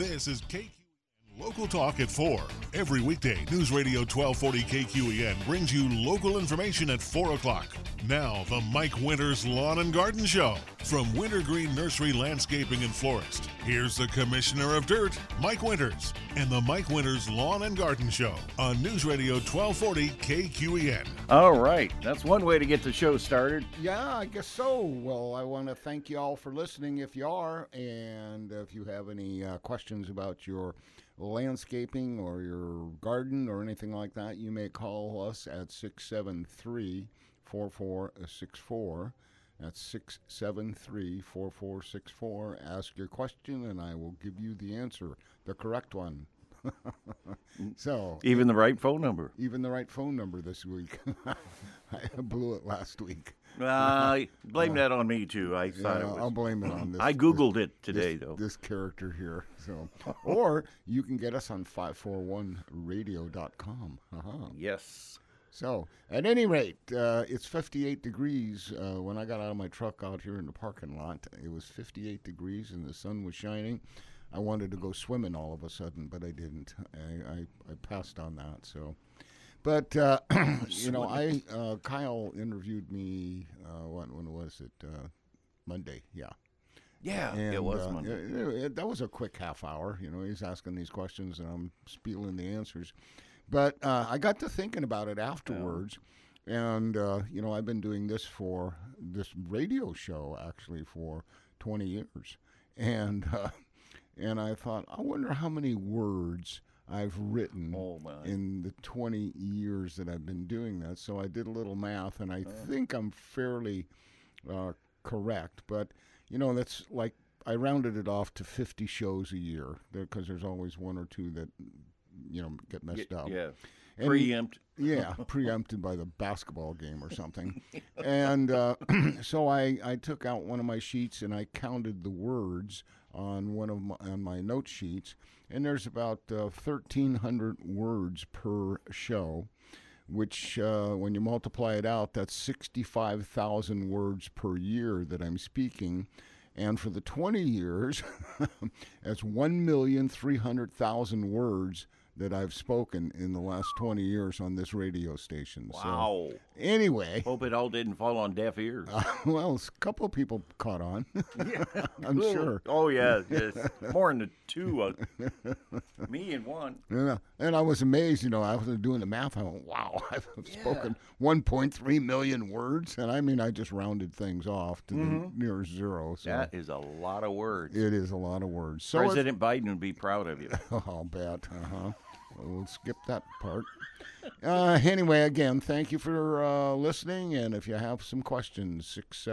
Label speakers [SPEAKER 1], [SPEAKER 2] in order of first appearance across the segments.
[SPEAKER 1] This is KQEN Local Talk at 4. Every weekday, News Radio 1240 KQEN brings you local information at 4 o'clock. Now, the Mike Winters Lawn and Garden Show from Wintergreen Nursery Landscaping and Florist. Here's the Commissioner of Dirt, Mike Winters, and the Mike Winters Lawn and Garden Show on News Radio 1240 KQEN.
[SPEAKER 2] All right, that's one way to get the show started.
[SPEAKER 3] Yeah, I guess so. Well, I want to thank you all for listening if you are, and if you have any questions about your landscaping or your garden or anything like that, you may call us at 673-4464. That's 673-4464. Ask your question, and I will give you the answer, the correct one. So
[SPEAKER 2] Even the right phone number.
[SPEAKER 3] Even the right phone number this week. I blew it last week.
[SPEAKER 2] Blame that on me, too. I thought it was.
[SPEAKER 3] I'll blame it on this.
[SPEAKER 2] I Googled it today, though.
[SPEAKER 3] This character here. So, or you can get us on 541radio.com.
[SPEAKER 2] Yes.
[SPEAKER 3] So, at any rate, it's 58 degrees. When I got out of my truck out here in the parking lot, it was 58 degrees and the sun was shining. I wanted to go swimming all of a sudden, but I didn't. I passed on that. So, but Kyle interviewed me. When was it? Monday. Yeah.
[SPEAKER 2] Yeah,
[SPEAKER 3] And,
[SPEAKER 2] it was Monday.
[SPEAKER 3] that was a quick half hour. He's asking these questions and I'm spieling the answers. But I got to thinking about it afterwards. And, I've been doing this radio show actually for 20 years. And I thought, I wonder how many words I've written in the 20 years that I've been doing that. So I did a little math, and I think I'm fairly correct. But, that's like I rounded it off to 50 shows a year because there's always one or two that, get messed up.
[SPEAKER 2] Yeah.
[SPEAKER 3] And preempted by the basketball game or something. And so I took out one of my sheets and I counted the words on on my note sheets, and there's about 1,300 words per show, which when you multiply it out, that's 65,000 words per year that I'm speaking. And for the 20 years, that's 1,300,000 words that I've spoken in the last 20 years on this radio station.
[SPEAKER 2] Wow.
[SPEAKER 3] So, anyway.
[SPEAKER 2] Hope it all didn't fall on deaf ears.
[SPEAKER 3] Well, a couple of people caught on. I'm sure.
[SPEAKER 2] Oh, yeah. Yes. More than two. Me and one.
[SPEAKER 3] Yeah. And I was amazed, I was doing the math. I went, wow, I've spoken 1.3 million words. And I just rounded things off to the nearest zero. So
[SPEAKER 2] that is a lot of words.
[SPEAKER 3] It is a lot of words. So
[SPEAKER 2] President Biden would be proud of you.
[SPEAKER 3] I'll bet. We'll skip that part. Anyway, again, thank you for listening. And if you have some questions,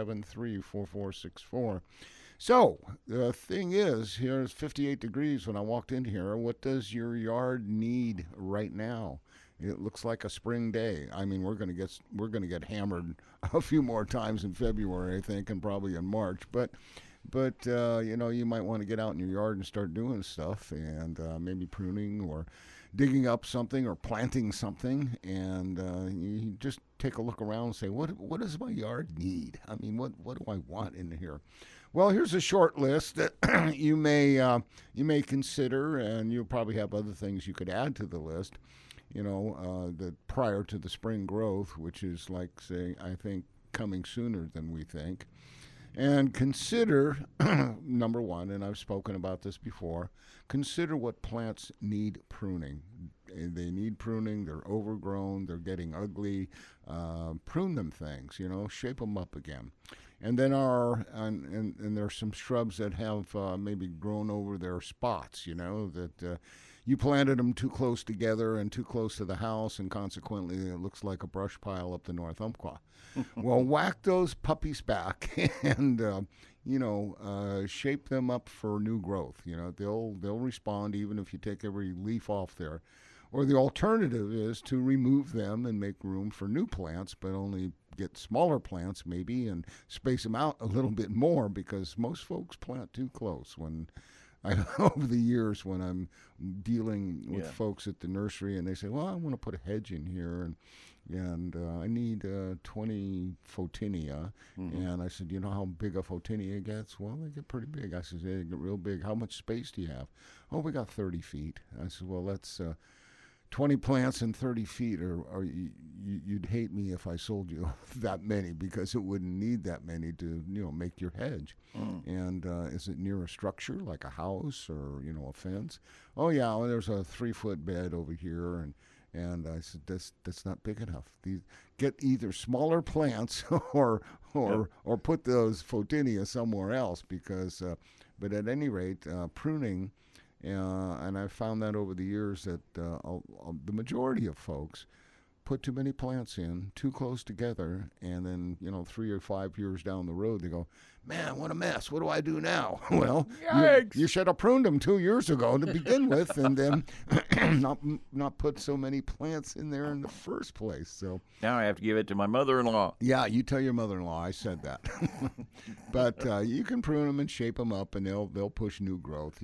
[SPEAKER 3] 673-4464. So the thing is, here's 58 degrees when I walked in here. What does your yard need right now? It looks like a spring day. We're gonna get hammered a few more times in February, I think, and probably in March. But you might want to get out in your yard and start doing stuff, and maybe pruning or digging up something or planting something, and you just take a look around and say, what does my yard need? What do I want in here? Well, here's a short list that you may consider, and you'll probably have other things you could add to the list. That prior to the spring growth, which is like, say, I think coming sooner than we think. And consider, number one, and I've spoken about this before, consider what plants need pruning. They need pruning, they're overgrown, they're getting ugly. Prune them things, shape them up again. And then and there's some shrubs that have maybe grown over their spots, that you planted them too close together and too close to the house, and consequently it looks like a brush pile up the North Umpqua. Well, whack those puppies back and, shape them up for new growth. They'll respond even if you take every leaf off there. Or the alternative is to remove them and make room for new plants, but only get smaller plants maybe and space them out a little bit more, because most folks plant too close. Over the years when I'm dealing with folks at the nursery and they say, well, I want to put a hedge in here, and and I need 20 photinia. And I said, you know how big a photinia gets? Well, they get pretty big. I said, they get real big. How much space do you have? Oh, we got 30 feet. I said, well, that's 20 plants in 30 feet, or you'd hate me if I sold you that many, because it wouldn't need that many to, make your hedge. And is it near a structure like a house or, a fence? Oh, yeah, well, there's a 3-foot bed over here. And I said, that's not big enough. Get either smaller plants or put those photinia somewhere else, because, but at any rate, pruning, and I've found that over the years that the majority of folks put too many plants in, too close together, and then, 3 or 5 years down the road, they go, man, what a mess. What do I do now? Well, you should have pruned them 2 years ago to begin with, and then not put so many plants in there in the first place. So
[SPEAKER 2] now I have to give it to my mother-in-law.
[SPEAKER 3] Yeah, you tell your mother-in-law I said that. But you can prune them and shape them up, and they'll push new growth.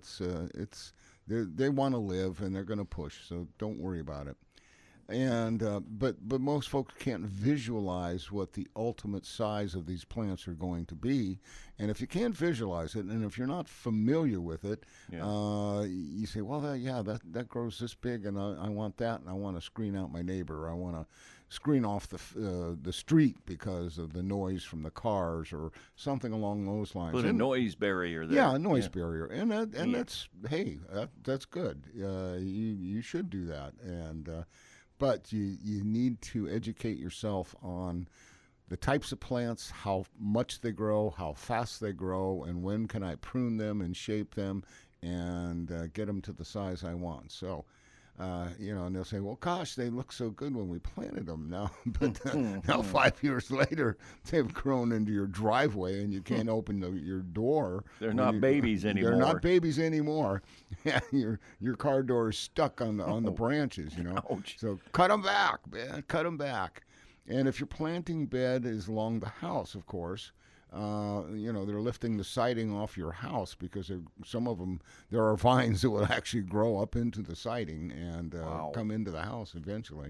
[SPEAKER 3] They want to live, and they're going to push. So don't worry about it. And but most folks can't visualize what the ultimate size of these plants are going to be. And if you can't visualize it, and if you're not familiar with it, you say, well, that grows this big, and I want that, and I want to screen out my neighbor. I want to screen off the street because of the noise from the cars or something along those lines.
[SPEAKER 2] Put a noise barrier there.
[SPEAKER 3] Yeah, a noise barrier, and that's good. You should do that, and. But you need to educate yourself on the types of plants, how much they grow, how fast they grow, and when can I prune them and shape them and get them to the size I want. So, and they'll say, well, gosh, they look so good when we planted them now. But now 5 years later, they've grown into your driveway and you can't open your door.
[SPEAKER 2] They're not babies anymore.
[SPEAKER 3] They're not babies anymore. Your car door is stuck on the branches,
[SPEAKER 2] Ouch.
[SPEAKER 3] So cut them back, man. Cut them back. And if your planting bed is along the house, of course, they're lifting the siding off your house, because some of them, there are vines that will actually grow up into the siding and come into the house eventually.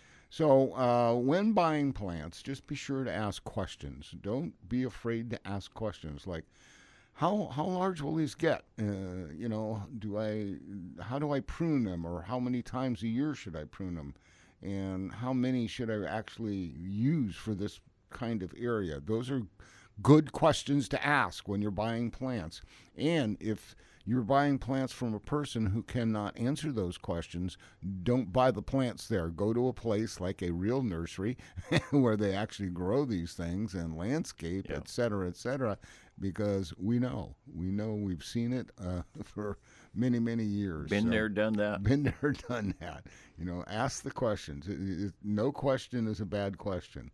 [SPEAKER 3] So when buying plants, just be sure to ask questions. Don't be afraid to ask questions like, how large will these get? How do I prune them, or how many times a year should I prune them? And how many should I actually use for this kind of area? Those are good questions to ask when you're buying plants. And if you're buying plants from a person who cannot answer those questions, don't buy the plants there. Go to a place like a real nursery where they actually grow these things and landscape, et cetera, because we know we've seen it for many, many years.
[SPEAKER 2] Been there, done that.
[SPEAKER 3] Been there, done that. Ask the questions. No question is a bad question.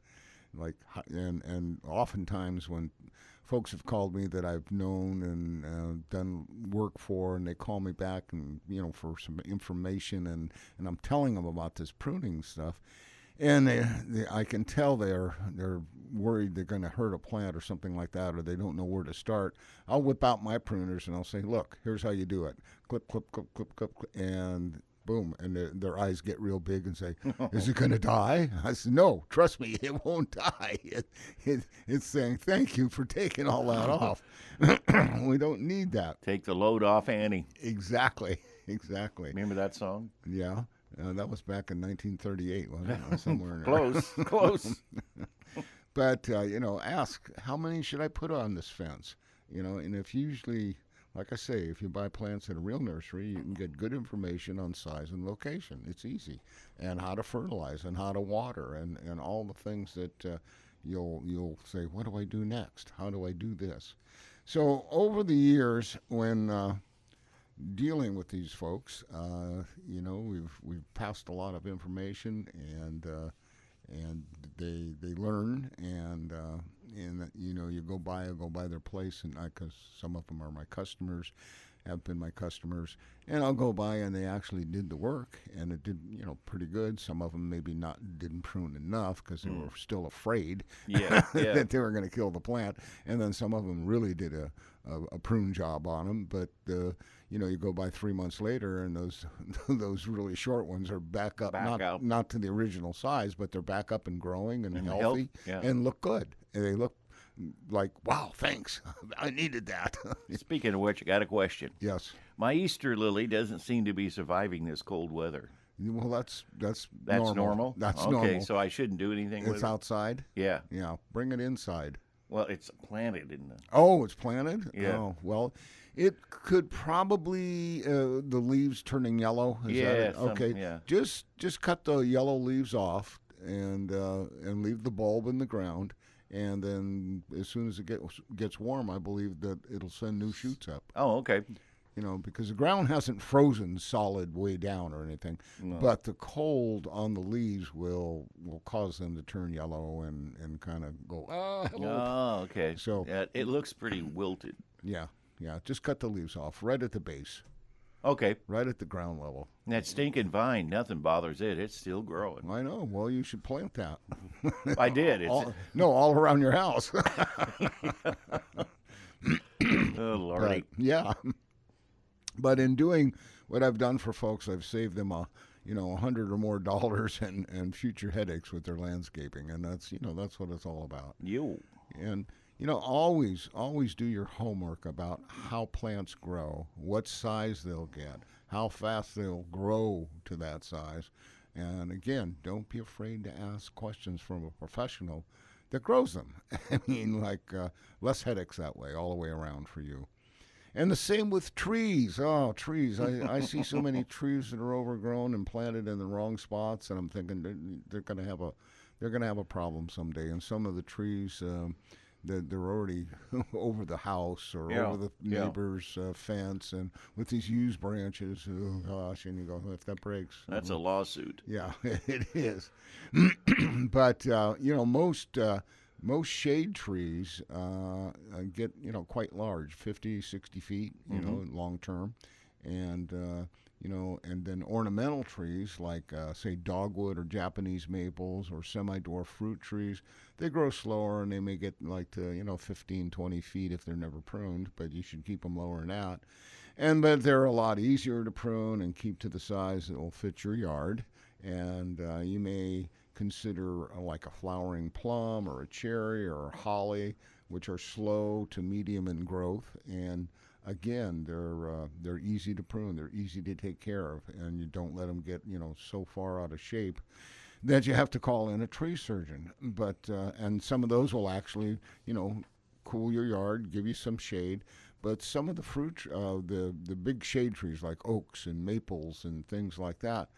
[SPEAKER 3] And oftentimes when folks have called me that I've known and done work for, and they call me back and for some information, and I'm telling them about this pruning stuff, and I can tell they're worried they're going to hurt a plant or something like that, or they don't know where to start. I'll whip out my pruners and I'll say, look, here's how you do it: clip, clip, clip, clip, clip, and boom, and their eyes get real big and say, is it going to die? I said, no, trust me, it won't die. It's saying, thank you for taking all that off. We don't need that.
[SPEAKER 2] Take the load off Annie.
[SPEAKER 3] Exactly.
[SPEAKER 2] Remember that song?
[SPEAKER 3] Yeah. That was back in 1938, wasn't it? Somewhere in
[SPEAKER 2] there. Close.
[SPEAKER 3] But, ask, how many should I put on this fence? And if usually... Like I say, if you buy plants at a real nursery, you can get good information on size and location. It's easy. And how to fertilize and how to water and all the things that you'll say, what do I do next? How do I do this? So over the years, when dealing with these folks, we've passed a lot of information, and they learn, and you go by their place, and because some of them are my customers, have been my customers, and I'll go by and they actually did the work, and it did, pretty good. Some of them maybe didn't prune enough because they were still afraid that they were going to kill the plant, and then some of them really did a prune job on them. But you go by 3 months later, and those really short ones are back up, not to the original size, but they're back up and growing and healthy and look good. And they look like, wow, thanks. I needed that.
[SPEAKER 2] Speaking of which, I got a question.
[SPEAKER 3] Yes.
[SPEAKER 2] My Easter lily doesn't seem to be surviving this cold weather.
[SPEAKER 3] Well, that's
[SPEAKER 2] normal.
[SPEAKER 3] That's
[SPEAKER 2] okay,
[SPEAKER 3] normal.
[SPEAKER 2] So I shouldn't do anything with it?
[SPEAKER 3] It's outside?
[SPEAKER 2] Yeah.
[SPEAKER 3] Yeah, bring it inside.
[SPEAKER 2] Well, it's planted in the...
[SPEAKER 3] Oh, it's planted?
[SPEAKER 2] Yeah.
[SPEAKER 3] Oh, well, it could probably, the leaves turning yellow. Is that it? Okay.
[SPEAKER 2] Yeah.
[SPEAKER 3] Just cut the yellow leaves off and leave the bulb in the ground. And then as soon as it gets warm, I believe that it'll send new shoots up.
[SPEAKER 2] Oh, okay.
[SPEAKER 3] Because the ground hasn't frozen solid way down or anything. No. But the cold on the leaves will cause them to turn yellow and kind of go, hello.
[SPEAKER 2] Oh, okay.
[SPEAKER 3] So
[SPEAKER 2] it looks pretty wilted.
[SPEAKER 3] Yeah. Just cut the leaves off right at the base.
[SPEAKER 2] Okay.
[SPEAKER 3] Right at the ground level.
[SPEAKER 2] And that stinking vine, nothing bothers it. It's still growing.
[SPEAKER 3] I know. Well, you should plant that.
[SPEAKER 2] I did.
[SPEAKER 3] All around your house.
[SPEAKER 2] Oh, Lordy.
[SPEAKER 3] Yeah. But in doing what I've done for folks, I've saved them $100 or more and future headaches with their landscaping, and that's what it's all about. And always do your homework about how plants grow, what size they'll get, how fast they'll grow to that size. And again, don't be afraid to ask questions from a professional that grows them. I mean, less headaches that way, all the way around for you. And the same with trees. Oh, trees. I see so many trees that are overgrown and planted in the wrong spots, and I'm thinking they're going to have a problem someday. And some of the trees, they're already over the house or over the neighbor's fence, and with these used branches, oh gosh, and you go, if that breaks.
[SPEAKER 2] That's a lawsuit.
[SPEAKER 3] Yeah, it is. But, most shade trees get, quite large, 50, 60 feet, long term. And, and then ornamental trees like, say, dogwood or Japanese maples or semi-dwarf fruit trees, they grow slower and they may get to 15, 20 feet if they're never pruned, but you should keep them lower than that. But they're a lot easier to prune and keep to the size that will fit your yard. And you may consider like a flowering plum or a cherry or a holly, which are slow to medium in growth. And again, they're easy to prune. They're easy to take care of, and you don't let them get so far out of shape that you have to call in a tree surgeon. But and some of those will actually cool your yard, give you some shade. But some of the fruit, the big shade trees like oaks and maples and things like that,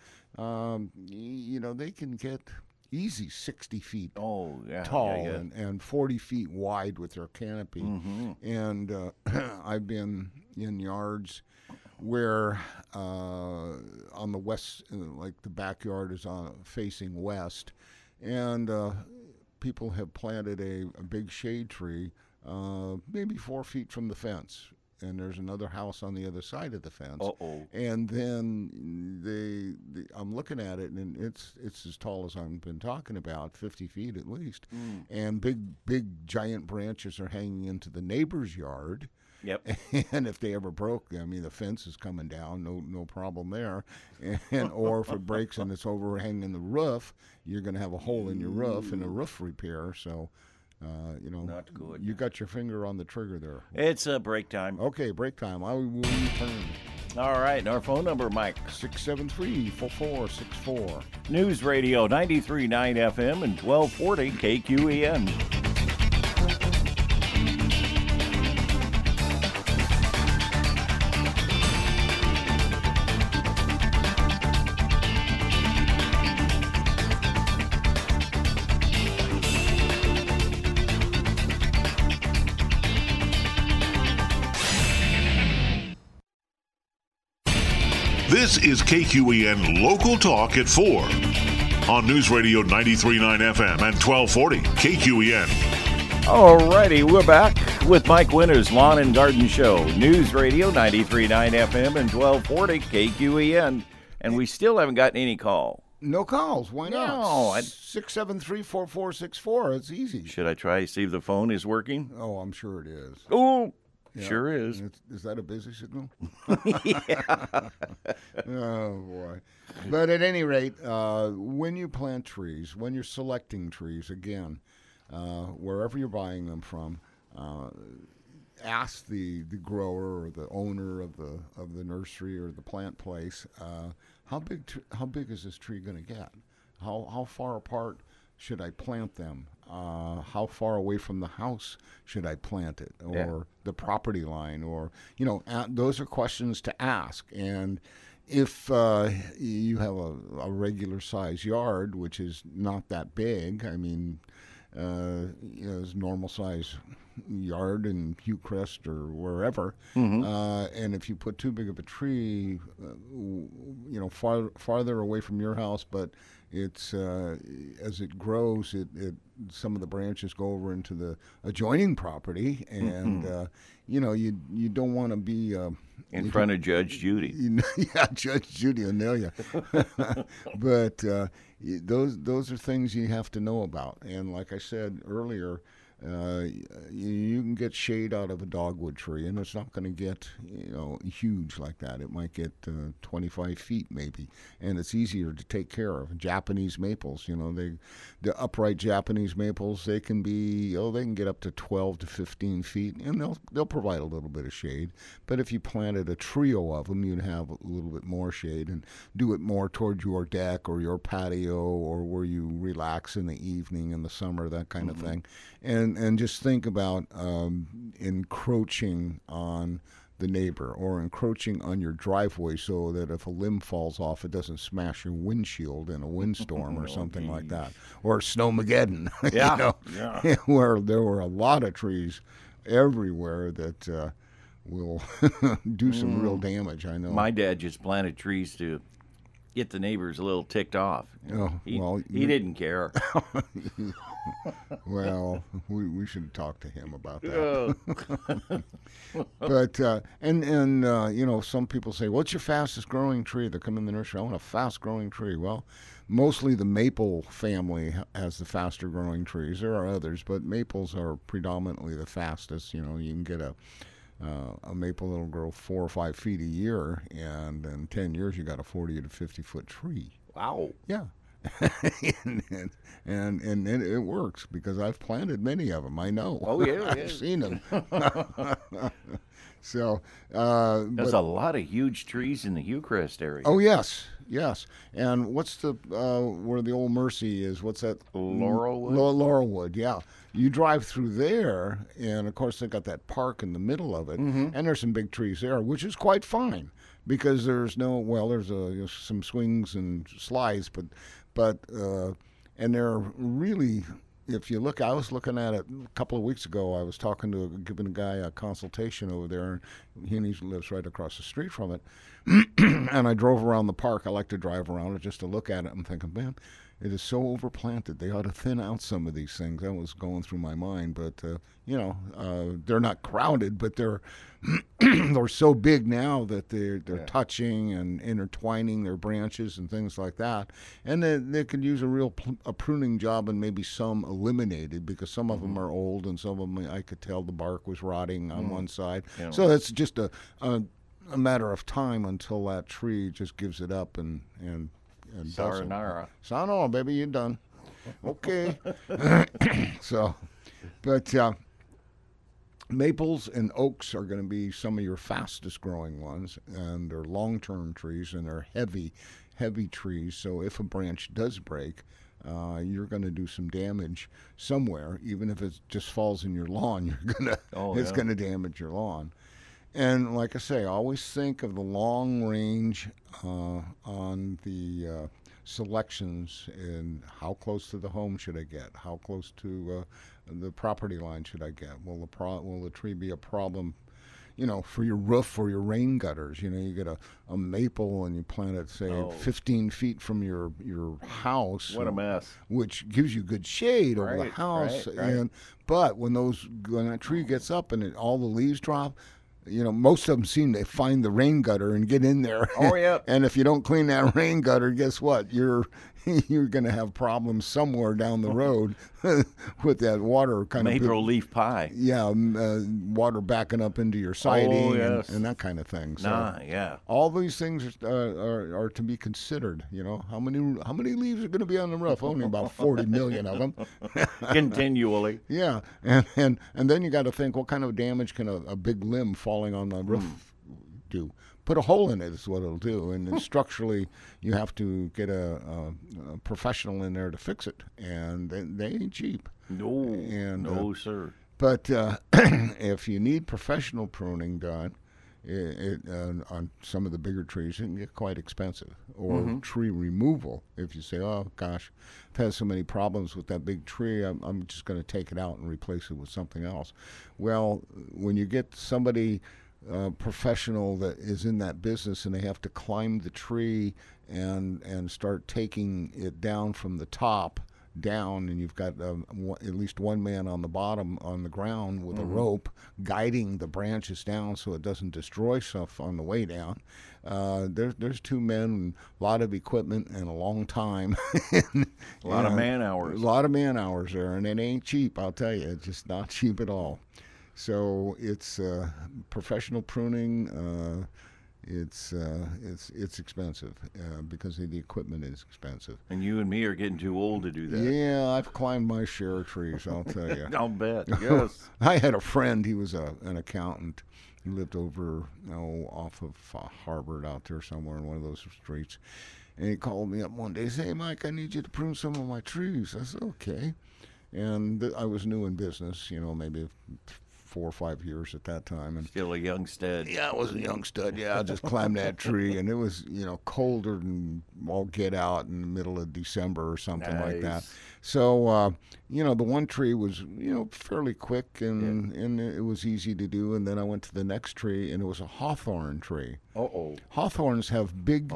[SPEAKER 3] they can get easy 60 feet tall and 40 feet wide with their canopy. Mm-hmm. And I've been in yards where on the west, like the backyard is facing west, and people have planted a big shade tree maybe 4 feet from the fence. And there's another house on the other side of the fence.
[SPEAKER 2] Uh-oh.
[SPEAKER 3] And then I'm looking at it, and it's as tall as I've been talking about, 50 feet at least. Mm. And big giant branches are hanging into the neighbor's yard.
[SPEAKER 2] Yep.
[SPEAKER 3] And if they ever broke, the fence is coming down, no problem there. Or if it breaks and it's overhanging the roof, you're going to have a hole in your roof and a roof repair. So.
[SPEAKER 2] Not good.
[SPEAKER 3] You got your finger on the trigger there.
[SPEAKER 2] It's break time.
[SPEAKER 3] Okay, break time. I will return.
[SPEAKER 2] All right, and our phone number, Mike?
[SPEAKER 3] 673-4464.
[SPEAKER 2] News Radio 93.9 FM and 1240 KQEN.
[SPEAKER 1] This is KQEN Local Talk at 4 on News Radio 93.9 FM and 1240 KQEN.
[SPEAKER 2] Alrighty, we're back with Mike Winters, Lawn and Garden Show. News Radio 93.9 FM and 1240 KQEN. And we still haven't gotten any call.
[SPEAKER 3] No calls. Why not?
[SPEAKER 2] No,
[SPEAKER 3] 673-4464. It's easy.
[SPEAKER 2] Should I try to see if the phone is working?
[SPEAKER 3] Oh, I'm sure it is.
[SPEAKER 2] Oh,
[SPEAKER 3] Yeah.
[SPEAKER 2] sure is.
[SPEAKER 3] Is that a busy signal?
[SPEAKER 2] Yeah.
[SPEAKER 3] Oh, boy. But at any rate, when you plant trees, when you're selecting trees, again, wherever you're buying them from, ask the grower or the owner of the nursery or the plant place, how big is this tree going to get? How far apart should I plant them? How far away from the house should I plant it, or the property line, or those are questions to ask. And if you have a regular size yard, which is not that big, I mean, it's normal size yard in Hillcrest or wherever, and if you put too big of a tree, farther away from your house, but it's as it grows, it some of the branches go over into the adjoining property, and you don't want to be
[SPEAKER 2] in front of Judge Judy.
[SPEAKER 3] Yeah, Judge Judy will nail you. But those are things you have to know about. And like I said earlier, you can get shade out of a dogwood tree, and it's not going to get huge like that. It might get 25 feet maybe, and it's easier to take care of. Japanese maples, the upright Japanese maples, they can get up to 12 to 15 feet, and they'll provide a little bit of shade. But if you planted a trio of them, you'd have a little bit more shade, and do it more toward your deck or your patio, or where you relax in the evening in the summer, that kind of thing. And just think about encroaching on the neighbor or encroaching on your driveway, so that if a limb falls off, it doesn't smash your windshield in a windstorm or something like that, or Snowmageddon.
[SPEAKER 2] Yeah.
[SPEAKER 3] Where there were a lot of trees everywhere that will do some real damage. I know.
[SPEAKER 2] My dad just planted trees to get the neighbors a little ticked off. He didn't care.
[SPEAKER 3] Well, we should talk to him about that. But some people say, "What's your fastest growing tree?" They come in the nursery, "I want a fast growing tree." Well, mostly the maple family has the faster growing trees. There are others, but maples are predominantly the fastest. You can get a maple that'll grow 4 or 5 feet a year, and in 10 years you got a 40 to 50 foot tree.
[SPEAKER 2] Wow.
[SPEAKER 3] Yeah. and it works, because I've planted many of them. I know.
[SPEAKER 2] Oh yeah,
[SPEAKER 3] I've seen them. So
[SPEAKER 2] there's a lot of huge trees in the Hillcrest area.
[SPEAKER 3] Oh yes. And what's the where the old Mercy is? What's that?
[SPEAKER 2] Laurelwood.
[SPEAKER 3] Laurelwood. Yeah. You drive through there, and of course they've got that park in the middle of it, and there's some big trees there, which is quite fine, because there's some swings and slides, but and they're really, if you look, I was looking at it a couple of weeks ago. I was giving a guy a consultation over there. He lives right across the street from it, and I drove around the park. I like to drive around it just to look at it. I'm thinking, man, it is so overplanted. They ought to thin out some of these things. That was going through my mind, but they're not crowded, but they're they're so big now that they're touching and intertwining their branches and things like that. And they could use a pruning job, and maybe some eliminated, because some of them are old, and some of them I could tell the bark was rotting on one side. So that's just a matter of time until that tree just gives it up and
[SPEAKER 2] Sayonara.
[SPEAKER 3] Sayonara, baby, you're done. Okay. So, but maples and oaks are going to be some of your fastest growing ones, and they're long-term trees, and they're heavy trees. So if a branch does break, you're going to do some damage somewhere. Even if it just falls in your lawn, it's going to damage your lawn. And like I say, always think of the long range on the selections, and how close to the home should I get? How close to the property line should I get? Will the tree be a problem? for your roof or your rain gutters. You get a maple and you plant it, say, 15 feet from your house.
[SPEAKER 2] What a mess.
[SPEAKER 3] Which gives you good shade over the house.
[SPEAKER 2] Right.
[SPEAKER 3] But when that tree gets up and all the leaves drop, most of them seem to find the rain gutter and get in there.
[SPEAKER 2] Oh, yeah.
[SPEAKER 3] And if you don't clean that rain gutter, guess what? You're going to have problems somewhere down the road with that water kind of
[SPEAKER 2] maple leaf pie.
[SPEAKER 3] Yeah, water backing up into your siding and that kind of thing. So
[SPEAKER 2] yeah.
[SPEAKER 3] all these things are to be considered. How many leaves are going to be on the roof? Only about 40 million of them.
[SPEAKER 2] Continually.
[SPEAKER 3] Yeah, and then you got to think, what kind of damage can a big limb falling on the roof do? Put a hole in it is what it'll do, and then structurally you have to get a professional in there to fix it, and they ain't cheap.
[SPEAKER 2] No, sir.
[SPEAKER 3] But if you need professional pruning done, on some of the bigger trees, it can get quite expensive. Or tree removal. If you say, oh gosh, I've had so many problems with that big tree, I'm just going to take it out and replace it with something else. Well, when you get somebody professional that is in that business and they have to climb the tree and start taking it down from the top down, and you've got at least one man on the bottom on the ground with a rope guiding the branches down so it doesn't destroy stuff on the way down. There's two men and a lot of equipment and a long time.
[SPEAKER 2] A lot of man hours.
[SPEAKER 3] A lot of man hours there, and it ain't cheap, I'll tell you. It's just not cheap at all. So it's professional pruning. It's expensive because the equipment is expensive.
[SPEAKER 2] And you and me are getting too old to do that.
[SPEAKER 3] Yeah, I've climbed my share of trees, I'll tell you.
[SPEAKER 2] I'll bet, yes.
[SPEAKER 3] I had a friend, he was an accountant. He lived over off of Harvard out there somewhere in one of those streets. And he called me up one day and said, hey, Mike, I need you to prune some of my trees. I said, okay. And I was new in business, maybe 4 or 5 years at that time. And
[SPEAKER 2] still a young stud.
[SPEAKER 3] Yeah, I was a young stud. Yeah, I just climbed that tree, and it was, colder than all get out in the middle of December or something like that. So, the one tree was, fairly quick, and it was easy to do. And then I went to the next tree, and it was a hawthorn tree. Hawthorns have big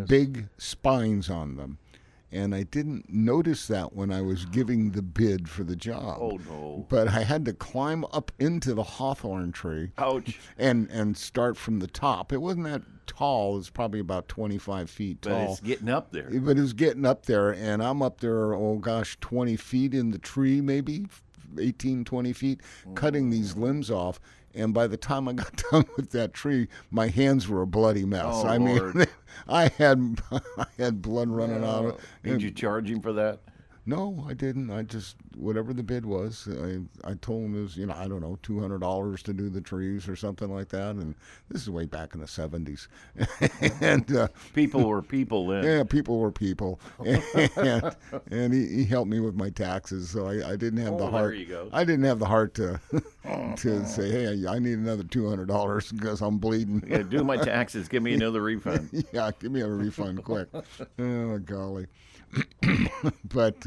[SPEAKER 3] spines on them. And I didn't notice that when I was giving the bid for the job.
[SPEAKER 2] Oh, no.
[SPEAKER 3] But I had to climb up into the hawthorn tree.
[SPEAKER 2] Ouch.
[SPEAKER 3] And start from the top. It wasn't that tall. It was probably about 25 feet tall.
[SPEAKER 2] But it's getting up there.
[SPEAKER 3] But it was getting up there. And I'm up there, 20 feet in the tree maybe, 18, 20 feet, cutting these limbs off. And by the time I got done with that tree, my hands were a bloody mess.
[SPEAKER 2] Oh,
[SPEAKER 3] I
[SPEAKER 2] Lord.
[SPEAKER 3] mean, I had blood running out of it.
[SPEAKER 2] Did you charge him for that?
[SPEAKER 3] No, I didn't. I just, whatever the bid was, I told him it was, I don't know, $200 to do the trees or something like that. And this is way back in the 70s. And
[SPEAKER 2] people were people then.
[SPEAKER 3] Yeah, people were people. And he helped me with my taxes, so I didn't have the heart.
[SPEAKER 2] There you go.
[SPEAKER 3] I didn't have the heart to say, hey, I need another $200 because I'm bleeding.
[SPEAKER 2] Yeah, do my taxes. Give me another refund.
[SPEAKER 3] Yeah, give me a refund quick. Oh, golly. But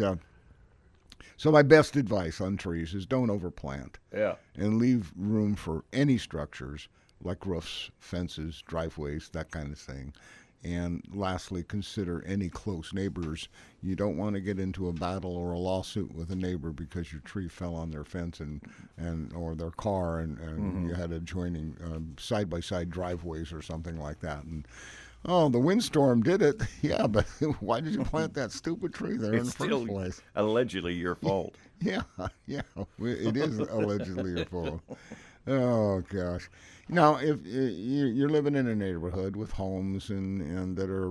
[SPEAKER 3] so my best advice on trees is don't overplant.
[SPEAKER 2] Yeah.
[SPEAKER 3] And leave room for any structures like roofs, fences, driveways, that kind of thing. And lastly, consider any close neighbors. You don't want to get into a battle or a lawsuit with a neighbor because your tree fell on their fence and or their car and you had adjoining side-by-side driveways or something like that. And the windstorm did it. Yeah, but why did you plant that stupid tree there in the first place?
[SPEAKER 2] Allegedly your fault.
[SPEAKER 3] Yeah, it is allegedly your fault. Oh, gosh. Now, if you're living in a neighborhood with homes and that are,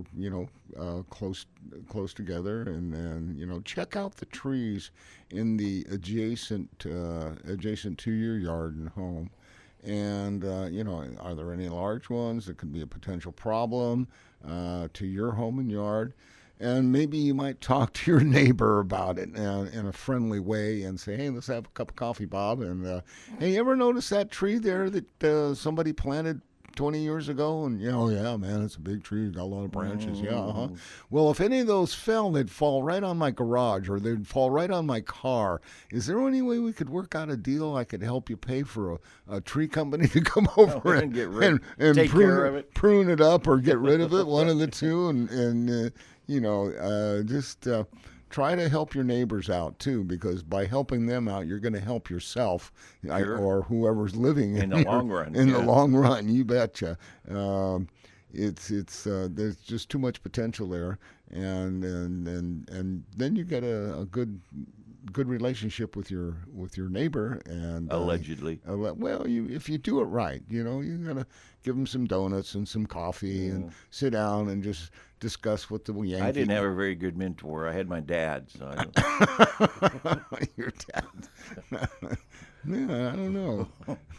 [SPEAKER 3] close together, and check out the trees in the adjacent to your yard and home. And, are there any large ones that could be a potential problem to your home and yard? And maybe you might talk to your neighbor about it in a friendly way and say, hey, let's have a cup of coffee, Bob. And, hey, you ever notice that tree there that somebody planted 20 years ago? And, oh, yeah, man, it's a big tree. Got a lot of branches. Yeah, uh-huh. Well, if any of those fell, they'd fall right on my garage or they'd fall right on my car. Is there any way we could work out a deal? I could help you pay for a tree company to come over and
[SPEAKER 2] get rid,
[SPEAKER 3] and
[SPEAKER 2] take care of it.
[SPEAKER 3] Prune it up or get rid of it, one of the two, and just try to help your neighbors out too, because by helping them out, you're going to help yourself or whoever's living
[SPEAKER 2] in the long run.
[SPEAKER 3] In the long run, you betcha. It's there's just too much potential there, and then you get a good relationship with your neighbor, and
[SPEAKER 2] allegedly.
[SPEAKER 3] If you do it right, you're gonna give them some donuts and some coffee and sit down and just discuss what the Yankee.
[SPEAKER 2] I didn't have a very good mentor. I had my dad. So
[SPEAKER 3] Your dad. Yeah, I don't know.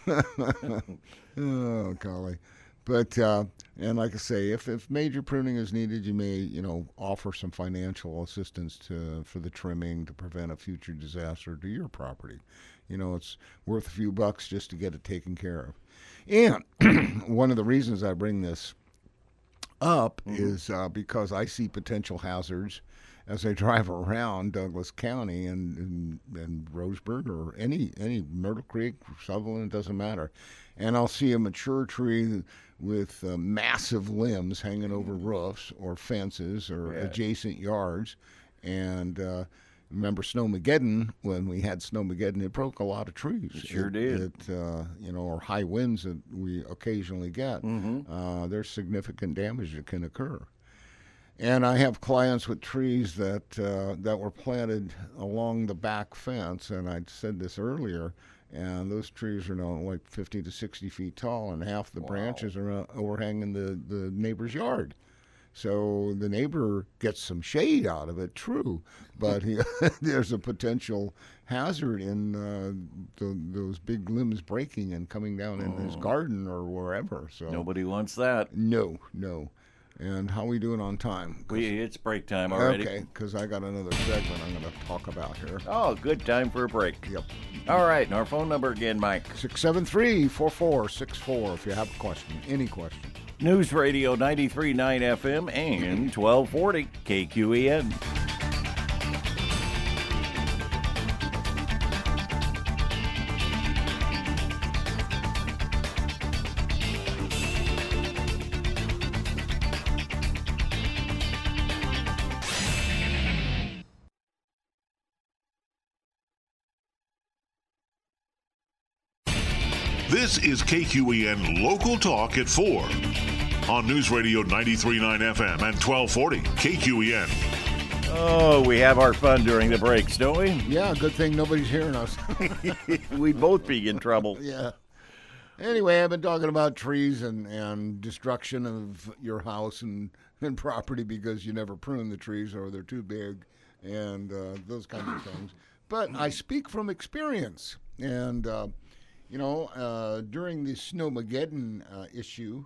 [SPEAKER 3] Oh, golly. But and like I say, if major pruning is needed, you may offer some financial assistance for the trimming to prevent a future disaster to your property. It's worth a few bucks just to get it taken care of. And one of the reasons I bring this up is because I see potential hazards as I drive around Douglas County and Roseburg or any Myrtle Creek, Sutherland, doesn't matter, and I'll see a mature tree with massive limbs hanging over roofs or fences or adjacent yards. And remember Snowmageddon, when we had Snowmageddon, it broke a lot of trees.
[SPEAKER 2] It sure did.
[SPEAKER 3] Or high winds that we occasionally get. There's significant damage that can occur. And I have clients with trees that were planted along the back fence, and I said this earlier, and those trees are now like 50 to 60 feet tall, and half the branches are overhanging the neighbor's yard. So the neighbor gets some shade out of it, true, but there's a potential hazard in those big limbs breaking and coming down in his garden or wherever. So
[SPEAKER 2] nobody wants that.
[SPEAKER 3] No. And how we doing on time?
[SPEAKER 2] It's break time already.
[SPEAKER 3] Okay, because I got another segment I'm going to talk about here.
[SPEAKER 2] Oh, good time for a break.
[SPEAKER 3] Yep.
[SPEAKER 2] All right, and our phone number again, Mike.
[SPEAKER 3] 673-4464 if you have a question, any question.
[SPEAKER 2] News Radio 93.9 FM and 1240 KQEN.
[SPEAKER 1] This is KQEN Local Talk at 4 on News Radio 93.9 FM and 1240 KQEN.
[SPEAKER 2] Oh, we have our fun during the breaks, don't we?
[SPEAKER 3] Yeah, good thing nobody's hearing us.
[SPEAKER 2] We'd both be in trouble.
[SPEAKER 3] Yeah. Anyway, I've been talking about trees and destruction of your house and property because you never prune the trees or they're too big and those kinds of things. But I speak from experience. And, during the Snowmageddon issue,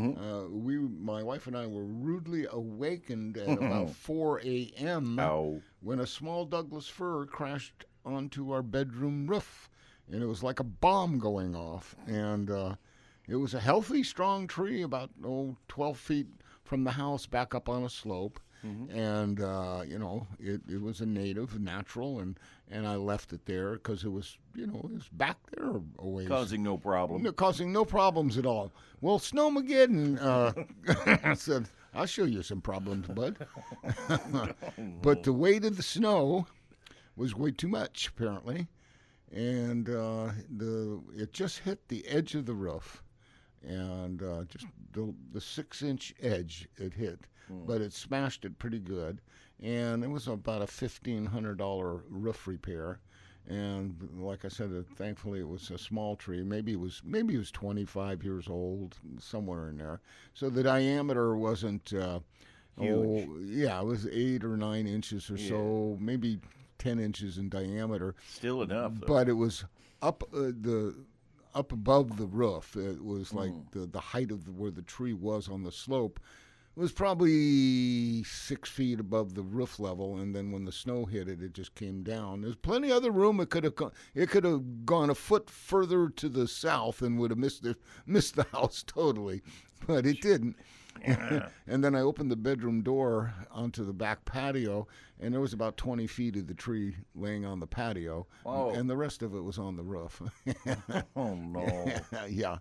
[SPEAKER 3] my wife and I were rudely awakened at about 4 a.m. when a small Douglas fir crashed onto our bedroom roof. And it was like a bomb going off. And it was a healthy, strong tree about 12 feet from the house back up on a slope. And, it was a native, natural, and I left it there because it was, it was back there a ways.
[SPEAKER 2] Causing no problem.
[SPEAKER 3] Causing no problems at all. Well, Snowmageddon said, I'll show you some problems, bud. But the weight of the snow was way too much, apparently. And it just hit the edge of the roof. And just the 6-inch edge it hit. But it smashed it pretty good, and it was about a $1,500 roof repair. And like I said, thankfully it was a small tree. Maybe it was 25 years old, somewhere in there. So the diameter wasn't
[SPEAKER 2] huge.
[SPEAKER 3] It was 8 or 9 inches or so, maybe 10 inches in diameter.
[SPEAKER 2] Still enough, though.
[SPEAKER 3] But it was up above the roof. It was like the height of where the tree was on the slope was probably 6 feet above the roof level, and then when the snow hit it, it just came down. There's plenty of other room. It could have gone a foot further to the south and would have missed the house totally, but it didn't. And then I opened the bedroom door onto the back patio, and there was about 20 feet of the tree laying on the patio, and the rest of it was on the roof.
[SPEAKER 2] Oh, no.
[SPEAKER 3] Yeah.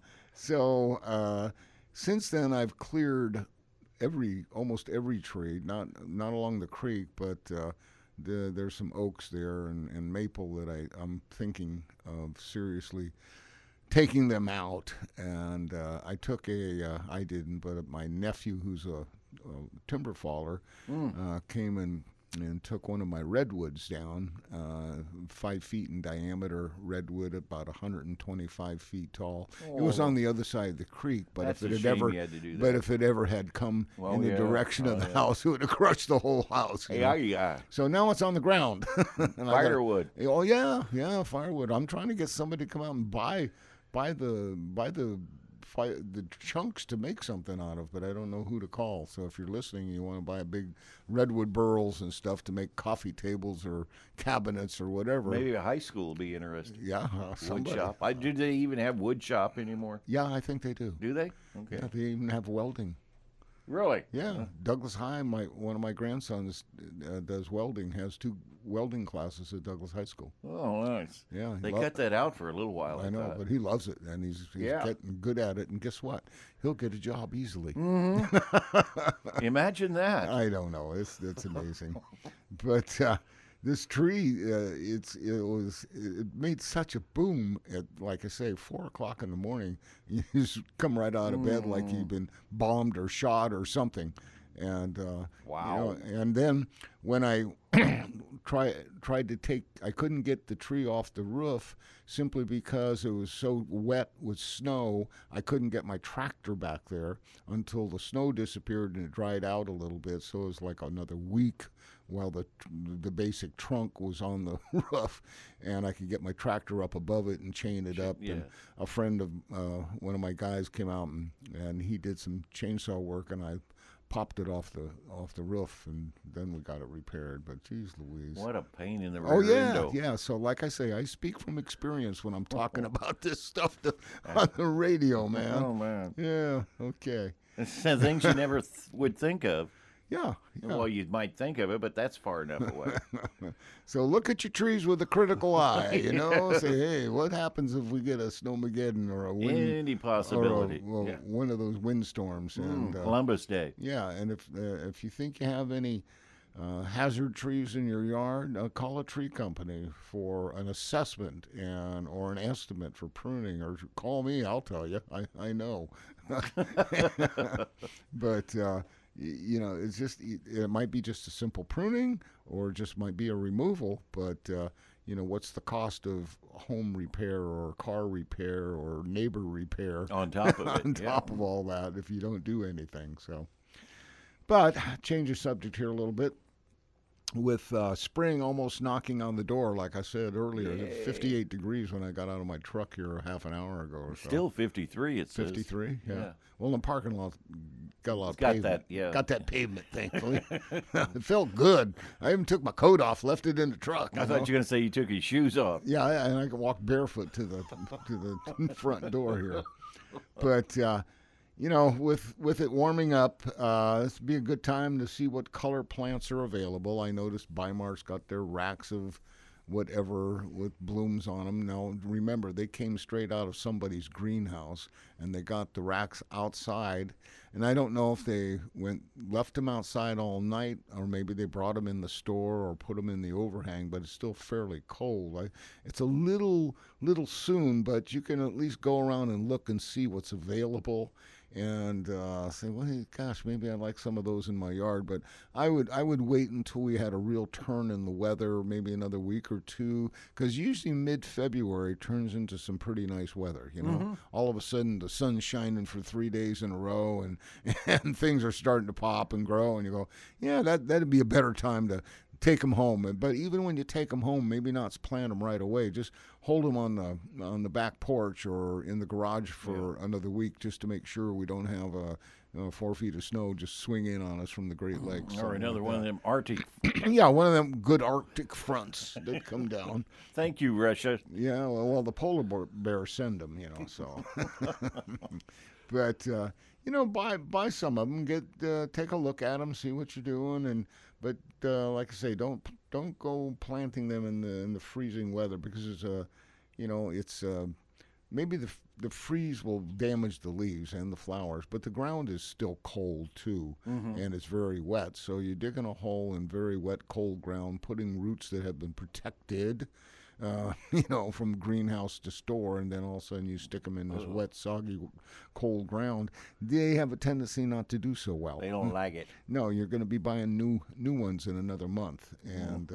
[SPEAKER 3] So since then, I've cleared almost every tree, not along the creek, but there's some oaks there and maple that I'm thinking of seriously taking them out. And I took I didn't, but my nephew, who's a timber faller, came and took one of my redwoods down, 5 feet in diameter redwood, about 125 feet tall. It was on the other side of the creek, but
[SPEAKER 2] That's
[SPEAKER 3] if
[SPEAKER 2] a
[SPEAKER 3] it
[SPEAKER 2] shame
[SPEAKER 3] had
[SPEAKER 2] you had to do that.
[SPEAKER 3] but if it ever had come in the direction of the house, it would have crushed the whole house. you know?
[SPEAKER 2] Yeah.
[SPEAKER 3] So now it's on the ground. And
[SPEAKER 2] Firewood.
[SPEAKER 3] Oh yeah, firewood. I'm trying to get somebody to come out and buy the chunks to make something out of, but I don't know who to call. So if you're listening, you want to buy a big redwood burls and stuff to make coffee tables or cabinets or whatever.
[SPEAKER 2] Maybe a high school will be interested.
[SPEAKER 3] Yeah,
[SPEAKER 2] Wood
[SPEAKER 3] somebody.
[SPEAKER 2] shop. Do they even have wood shop anymore?
[SPEAKER 3] Yeah, I think they do.
[SPEAKER 2] Do they? Okay.
[SPEAKER 3] Yeah, they even have welding.
[SPEAKER 2] Really?
[SPEAKER 3] Yeah, Douglas High. One of my grandsons does welding. Has 2 welding classes at Douglas High School.
[SPEAKER 2] Oh, nice.
[SPEAKER 3] Yeah,
[SPEAKER 2] They cut that out for a little while.
[SPEAKER 3] I know,
[SPEAKER 2] thought.
[SPEAKER 3] but he loves it, and he's getting good at it. And guess what? He'll get a job easily.
[SPEAKER 2] Imagine that.
[SPEAKER 3] I don't know. It's amazing. But this tree, it made such a boom at, like I say, 4 o'clock in the morning. You just come right out of bed like you've been bombed or shot or something. And
[SPEAKER 2] Wow.
[SPEAKER 3] And then when I tried to take, I couldn't get the tree off the roof simply because it was so wet with snow. I couldn't get my tractor back there until the snow disappeared and it dried out a little bit. So it was like another week while the basic trunk was on the roof, and I could get my tractor up above it and chain it up.
[SPEAKER 2] Yeah.
[SPEAKER 3] And a friend of one of my guys came out and he did some chainsaw work, and I popped it off the roof, and then we got it repaired. But geez Louise.
[SPEAKER 2] What a pain in the rear
[SPEAKER 3] Oh yeah,
[SPEAKER 2] window.
[SPEAKER 3] yeah. So like I say, I speak from experience when I'm talking about this stuff on the radio, man.
[SPEAKER 2] Oh, man.
[SPEAKER 3] Yeah. Okay.
[SPEAKER 2] It's things you never would think of.
[SPEAKER 3] Yeah.
[SPEAKER 2] Well, you might think of it, but that's far enough away.
[SPEAKER 3] So look at your trees with a critical eye. You know, say, hey, what happens if we get a snowmageddon or a wind,
[SPEAKER 2] Any possibility.
[SPEAKER 3] or
[SPEAKER 2] Yeah.
[SPEAKER 3] one of those windstorms? And
[SPEAKER 2] Columbus Day.
[SPEAKER 3] yeah, and if you think you have any hazard trees in your yard, call a tree company for an assessment or an estimate for pruning, or call me. I'll tell you. I know. But you know, it's just, it might be just a simple pruning, or just might be a removal. But you know, what's the cost of home repair or car repair or neighbor repair
[SPEAKER 2] On top of it.
[SPEAKER 3] on top of all that if you don't do anything? So, but change the subject here a little bit. With spring almost knocking on the door, like I said earlier, it's 58 degrees when I got out of my truck here half an hour ago or so.
[SPEAKER 2] Still 53, it says.
[SPEAKER 3] 53, yeah.
[SPEAKER 2] Yeah.
[SPEAKER 3] Well, the parking lot got a lot of
[SPEAKER 2] got
[SPEAKER 3] pavement.
[SPEAKER 2] that, yeah.
[SPEAKER 3] Got that pavement, thankfully. It felt good. I even took my coat off, left it in the truck.
[SPEAKER 2] I thought you were going to say you took your shoes off.
[SPEAKER 3] Yeah, and I could walk barefoot to the front door here. But you know, with it warming up, this would be a good time to see what color plants are available. I noticed Bimar's got their racks of whatever with blooms on them. Now, remember, they came straight out of somebody's greenhouse, and they got the racks outside. And I don't know if they left them outside all night, or maybe they brought them in the store or put them in the overhang, but it's still fairly cold. It's a little soon, but you can at least go around and look and see what's available. And say, well, hey, gosh, maybe I'd like some of those in my yard. But I would wait until we had a real turn in the weather, maybe another week or two, because usually mid-February turns into some pretty nice weather. You know, all of a sudden the sun's shining for 3 days in a row, and things are starting to pop and grow, and you go, yeah, that'd be a better time to take them home. But even when you take them home, maybe not plant them right away. Just hold them on the back porch or in the garage for another week, just to make sure we don't have 4 feet of snow just swing in on us from the Great Lakes.
[SPEAKER 2] Or another one of them Arctic.
[SPEAKER 3] Yeah, one of them good Arctic fronts that come down.
[SPEAKER 2] Thank you, Russia.
[SPEAKER 3] Yeah, well, the polar bears send them, so. But buy some of them. Take a look at them, see what you're doing, but like I say, don't go planting them in the freezing weather because it's maybe the freeze will damage the leaves and the flowers, but the ground is still cold too, and it's very wet. So you're digging a hole in very wet, cold ground, putting roots that have been protected, from greenhouse to store, and then all of a sudden you stick them in this wet, soggy, cold ground. They have a tendency not to do so well.
[SPEAKER 2] They don't like it.
[SPEAKER 3] No, you're going to be buying new ones in another month, and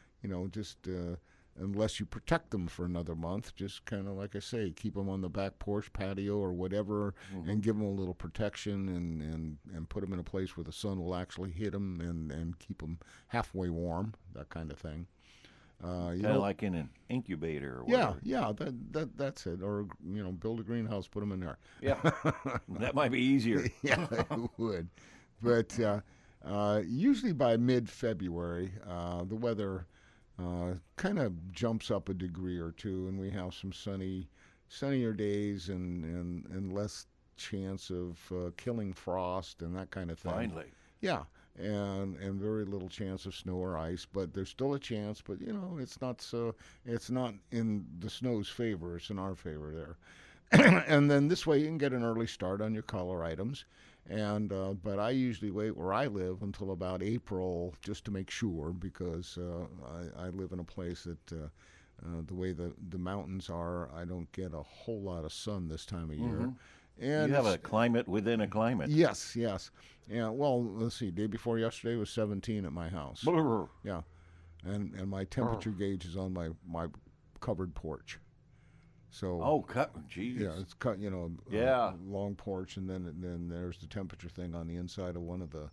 [SPEAKER 3] unless you protect them for another month, just kind of like I say, keep them on the back porch, patio, or whatever, and give them a little protection, and put them in a place where the sun will actually hit them and keep them halfway warm, that kind of thing.
[SPEAKER 2] Kind of like in an incubator or whatever.
[SPEAKER 3] Yeah, that's it. Or build a greenhouse, put them in there.
[SPEAKER 2] Yeah, that might be easier.
[SPEAKER 3] Yeah, it would. But usually by mid-February, the weather kind of jumps up a degree or two, and we have some sunnier days and less chance of killing frost and that kind of thing.
[SPEAKER 2] Finally.
[SPEAKER 3] Yeah. And very little chance of snow or ice, but there's still a chance. But it's not in the snow's favor; it's in our favor there. And then this way you can get an early start on your color items. And but I usually wait where I live until about April just to make sure, because I live in a place that the way the mountains are, I don't get a whole lot of sun this time of year. And
[SPEAKER 2] you have a climate within a climate.
[SPEAKER 3] Yes. Yeah. Well, let's see. Day before yesterday was 17 at my house.
[SPEAKER 2] Brr.
[SPEAKER 3] Yeah, and my temperature gauge is on my covered porch. So.
[SPEAKER 2] Geez.
[SPEAKER 3] Yeah, it's cut.
[SPEAKER 2] Yeah.
[SPEAKER 3] Long porch, and then there's the temperature thing on the inside of one of the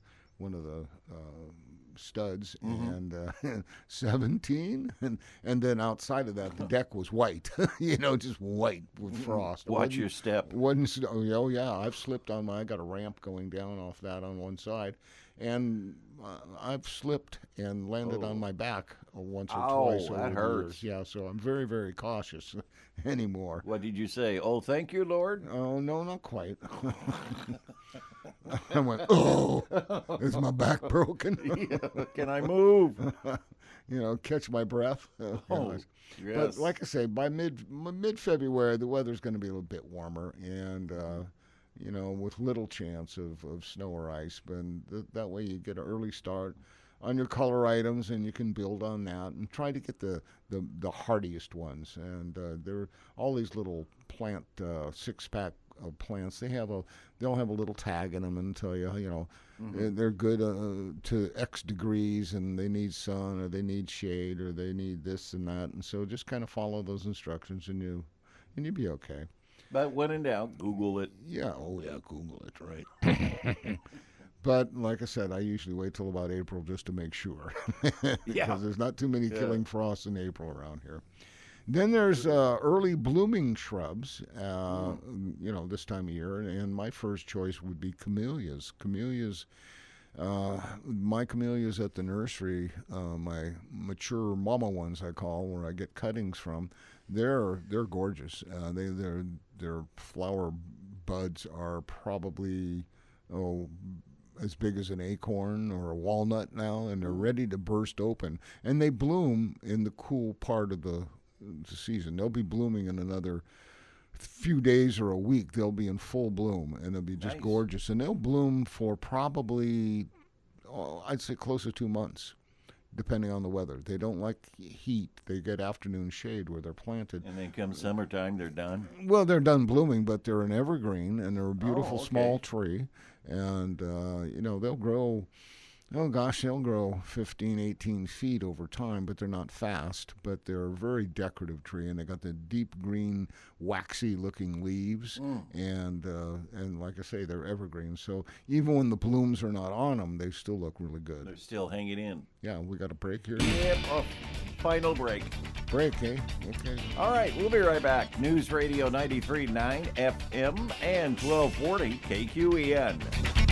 [SPEAKER 3] studs, and 17, and then outside of that the deck was white, just white with frost.
[SPEAKER 2] Watch your step.
[SPEAKER 3] Oh yeah, I've slipped on I got a ramp going down off that on one side, and I've slipped and landed on my back once or twice over
[SPEAKER 2] that
[SPEAKER 3] the
[SPEAKER 2] hurts.
[SPEAKER 3] years. Yeah, so I'm very, very cautious anymore.
[SPEAKER 2] What did you say? Oh, thank you, Lord?
[SPEAKER 3] Oh, no, not quite. I went, oh, is my back broken?
[SPEAKER 2] Can I move?
[SPEAKER 3] Catch my breath.
[SPEAKER 2] Yes.
[SPEAKER 3] But like I say, by mid-February, the weather's going to be a little bit warmer, and with little chance of snow or ice. But that way you get an early start on your color items, and you can build on that and try to get the hardiest ones. And there are all these little plant 6-pack of plants. They'll have a little tag in them and tell you, they're good to X degrees, and they need sun, or they need shade, or they need this and that. And so just kind of follow those instructions, and you'll be okay.
[SPEAKER 2] But when in doubt, Google it.
[SPEAKER 3] Yeah, Google it, right. But like I said, I usually wait till about April just to make sure. Because there's not too many killing frosts in April around here. Then there's early blooming shrubs, this time of year. And my first choice would be camellias. My camellias at the nursery, my mature mama ones I call, where I get cuttings from, they're gorgeous. Their flower buds are probably as big as an acorn or a walnut now, and they're ready to burst open. And they bloom in the cool part of the season. They'll be blooming in another few days or a week. They'll be in full bloom, and they'll be just gorgeous. And they'll bloom for probably, I'd say, close to 2 months, depending on the weather. They don't like heat. They get afternoon shade where they're planted.
[SPEAKER 2] And then come summertime, they're done?
[SPEAKER 3] Well, they're done blooming, but they're an evergreen, and they're a beautiful small tree. And, they'll grow, they'll grow 15, 18 feet over time, but they're not fast. But they're a very decorative tree, and they got the deep green, waxy-looking leaves. And like I say, they're evergreen. So even when the blooms are not on them, they still look really good.
[SPEAKER 2] They're still hanging in.
[SPEAKER 3] Yeah, we got a break here?
[SPEAKER 2] Yep, final break.
[SPEAKER 3] Break, eh? Okay.
[SPEAKER 2] All right, we'll be right back. News Radio 93.9 FM and 1240 KQEN.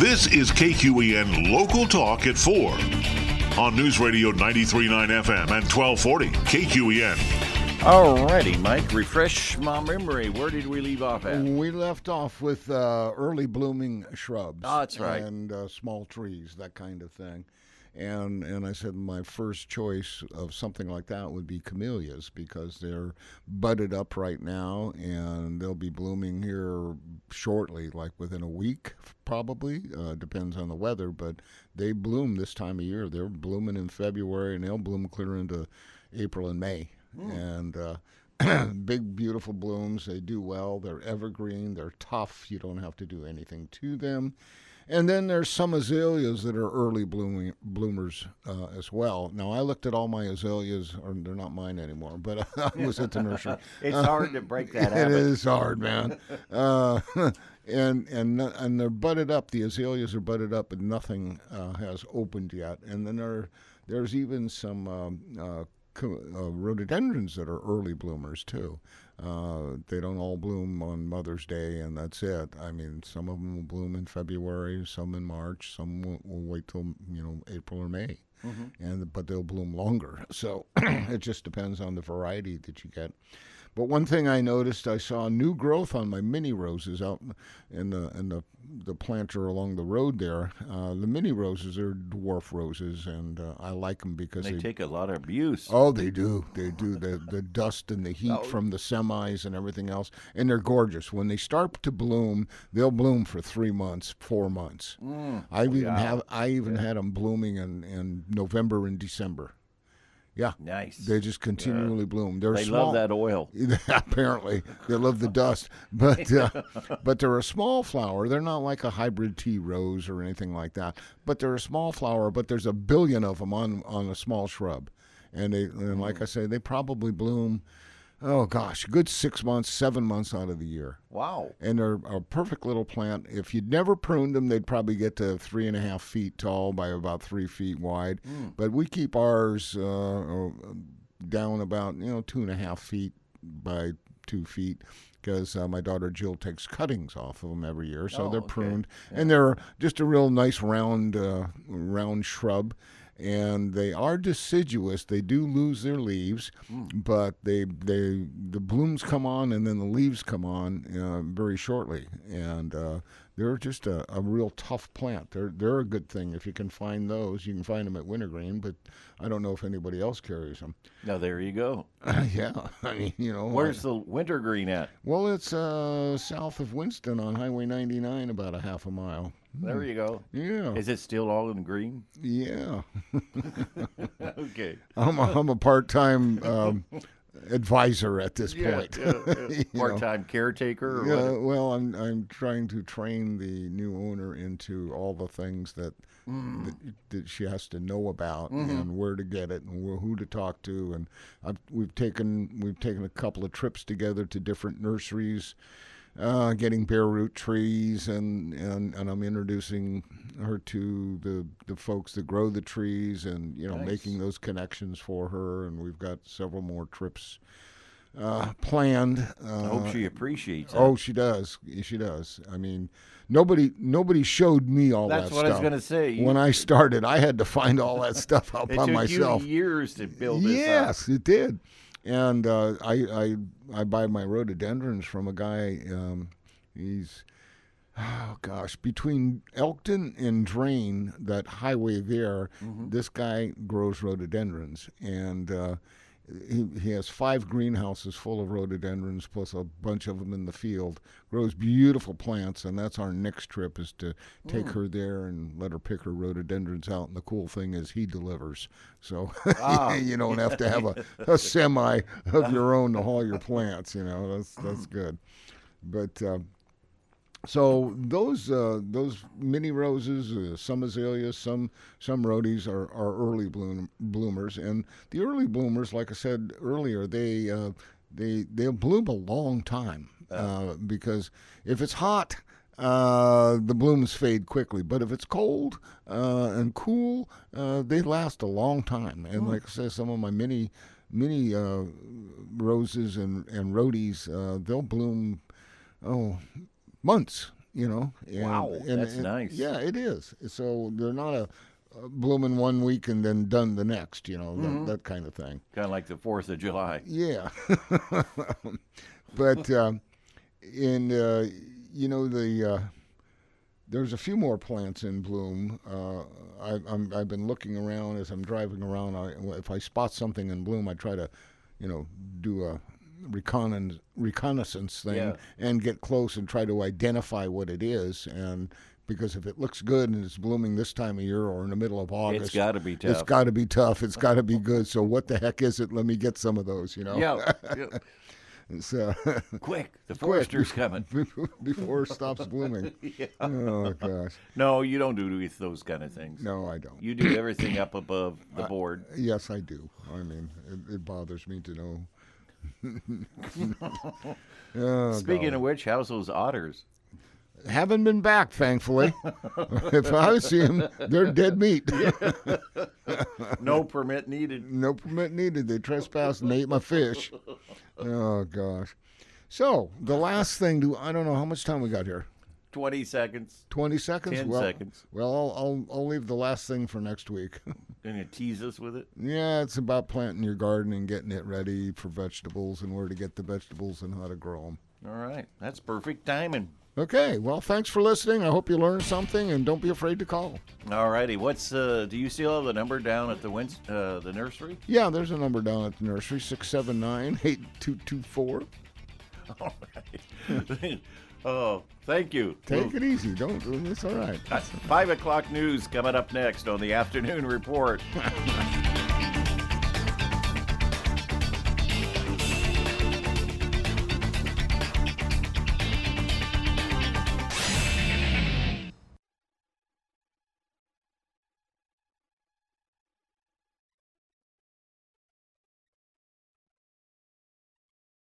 [SPEAKER 1] This is KQEN Local Talk at 4 on News Radio 93.9 FM and 1240 KQEN.
[SPEAKER 2] Alrighty, Mike, refresh my memory. Where did we leave off at?
[SPEAKER 3] We left off with early blooming shrubs.
[SPEAKER 2] Oh, that's right.
[SPEAKER 3] And small trees, that kind of thing. And I said my first choice of something like that would be camellias because they're budded up right now and they'll be blooming here shortly, like within a week probably. Depends on the weather, but they bloom this time of year. They're blooming in February and they'll bloom clear into April and May. And big, beautiful blooms. They do well. They're evergreen. They're tough. You don't have to do anything to them. And then there's some azaleas that are early bloomers as well. Now, I looked at all my azaleas, or they're not mine anymore, but I was at the nursery.
[SPEAKER 2] It's hard to break that habit.
[SPEAKER 3] It is hard, man. And they're budded up. The azaleas are budded up, but nothing has opened yet. And then there's even some rhododendrons that are early bloomers too. They don't all bloom on Mother's Day and that's it. I mean, some of them will bloom in February, some in March, some will wait till April or May, but they'll bloom longer. So it just depends on the variety that you get. But one thing I noticed, I saw new growth on my mini roses out in the planter along the road there. The mini roses are dwarf roses, and I like them because
[SPEAKER 2] they take a lot of abuse.
[SPEAKER 3] Oh, they do. They do. The dust and the heat from the semis and everything else, and they're gorgeous. When they start to bloom, they'll bloom for 3 months, 4 months. I even had them blooming in November and December. Yeah.
[SPEAKER 2] Nice.
[SPEAKER 3] They just continually bloom.
[SPEAKER 2] They love that oil.
[SPEAKER 3] Apparently. They love the dust. But they're a small flower. They're not like a hybrid tea rose or anything like that. But they're a small flower, but there's a billion of them on a small shrub. And like I say, they probably bloom, a good 6 months, 7 months out of the year.
[SPEAKER 2] Wow.
[SPEAKER 3] And they're a perfect little plant. If you'd never pruned them, they'd probably get to 3.5 feet tall by about 3 feet wide. But we keep ours down about 2.5 feet by 2 feet because my daughter Jill takes cuttings off of them every year. So they're pruned. Yeah. And they're just a real nice round shrub. And they are deciduous. They do lose their leaves, but the blooms come on and then the leaves come on very shortly. And they're just a real tough plant. They're a good thing. If you can find those, you can find them at Wintergreen, but I don't know if anybody else carries them.
[SPEAKER 2] Now, there you go.
[SPEAKER 3] Yeah. I mean,
[SPEAKER 2] Where's the Wintergreen at?
[SPEAKER 3] Well, it's south of Winston on Highway 99, about a half a mile.
[SPEAKER 2] There you go.
[SPEAKER 3] Yeah.
[SPEAKER 2] Is it still all in green?
[SPEAKER 3] Yeah.
[SPEAKER 2] Okay.
[SPEAKER 3] I'm a part-time advisor at this point.
[SPEAKER 2] Yeah. Part-time caretaker? Or
[SPEAKER 3] yeah. Well, I'm trying to train the new owner into all the things that she has to know about and where to get it and who to talk to. And we've taken a couple of trips together to different nurseries. Getting bare root trees, and I'm introducing her to the folks that grow the trees, and
[SPEAKER 2] nice.
[SPEAKER 3] Making those connections for her. And we've got several more trips planned.
[SPEAKER 2] I hope she appreciates it.
[SPEAKER 3] Oh, she does. She does. I mean, nobody showed me all that stuff.
[SPEAKER 2] That's what I was going to say.
[SPEAKER 3] When I started, I had to find all that stuff out by myself.
[SPEAKER 2] It took you years to build this up.
[SPEAKER 3] Yes, it did. And I buy my rhododendrons from a guy. He's, between Elkton and Drain, that highway there, this guy grows rhododendrons. And he has 5 greenhouses full of rhododendrons, plus a bunch of them in the field. Grows beautiful plants, and that's our next trip, is to take her there and let her pick her rhododendrons out. And the cool thing is he delivers. So you don't have to have a semi of your own to haul your plants. That's good. But so those mini roses, some azaleas, some rhodies are early bloomers, and the early bloomers, like I said earlier, they'll bloom a long time because if it's hot, the blooms fade quickly. But if it's cold and cool, they last a long time. And like I said, some of my mini roses and rhodies, they'll bloom months. you know.
[SPEAKER 2] Wow, that's nice.
[SPEAKER 3] Yeah, it is. So they're not a blooming one week and then done the next, you know, that kind of thing.
[SPEAKER 2] Kind of like the 4th of July.
[SPEAKER 3] Yeah. But, you know, there's a few more plants in bloom. I've been looking around as I'm driving around. If I spot something in bloom, I try to, you know, do a reconnaissance thing and get close and try to identify what it is. And because if it looks good and it's blooming this time of year or in the middle of August,
[SPEAKER 2] it's got to be tough.
[SPEAKER 3] It's got to be tough. It's got to be good. So what the heck is it? Let me get some of those, you know?
[SPEAKER 2] Yeah.
[SPEAKER 3] So,
[SPEAKER 2] quick, the forester's coming.
[SPEAKER 3] Before it stops blooming.
[SPEAKER 2] Yeah.
[SPEAKER 3] Oh, gosh.
[SPEAKER 2] No, you don't do those kind of things.
[SPEAKER 3] No, I don't.
[SPEAKER 2] You do everything up above the board.
[SPEAKER 3] Yes, I do. I mean, it bothers me to know.
[SPEAKER 2] Speaking of which, how's those otters?
[SPEAKER 3] Haven't been back, thankfully. If I see them, they're dead meat.
[SPEAKER 2] No permit needed.
[SPEAKER 3] No permit needed. They trespassed and ate my fish. Oh, gosh. So, the last thing, I don't know how much time we got here.
[SPEAKER 2] 20 seconds.
[SPEAKER 3] 20 seconds?
[SPEAKER 2] 10 seconds.
[SPEAKER 3] Well, I'll leave the last thing for next week.
[SPEAKER 2] Going to tease us with it?
[SPEAKER 3] Yeah, it's about planting your garden and getting it ready for vegetables and where to get the vegetables and how to grow them.
[SPEAKER 2] All right. That's perfect timing.
[SPEAKER 3] Okay, well, thanks for listening. I hope you learned something, and don't be afraid to call.
[SPEAKER 2] All righty. Do you still have the number down at the nursery?
[SPEAKER 3] Yeah, there's a number down at the nursery, 679-8224.
[SPEAKER 2] All right. Oh, thank you.
[SPEAKER 3] Take it easy. It's all right.
[SPEAKER 2] 5 o'clock news coming up next on the Afternoon Report.